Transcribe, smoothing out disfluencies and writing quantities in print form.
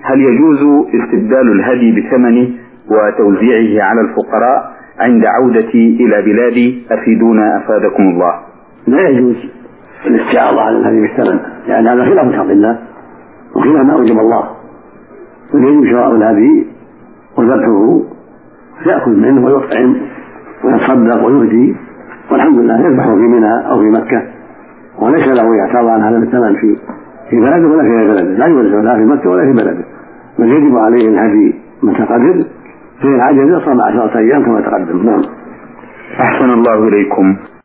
هل يجوز استبدال الهدي بثمنه وتوزيعه على الفقراء عند عودتي إلى بلادي؟ أفيدونا أفادكم الله. لا يجوز الاستعاضة على الهدي بالثمن، لأن هذا خلاف شرع الله وخلاف ما أوجب الله، ويجب شراء الهدي وذبحه يأكل منه ويطعم ويتصدق ويهدي، والحمد لله يذبحه في منى أو في مكة، وليس له يعتاض عن هذا الثمن في بلده ولا في غير بلده، لا يوزع لا في مكة ولا في بلده، بل يجب عليه الهدي متقدر في العجز صام 10 أيام كما تقدم. نعم. أحسن الله إليكم.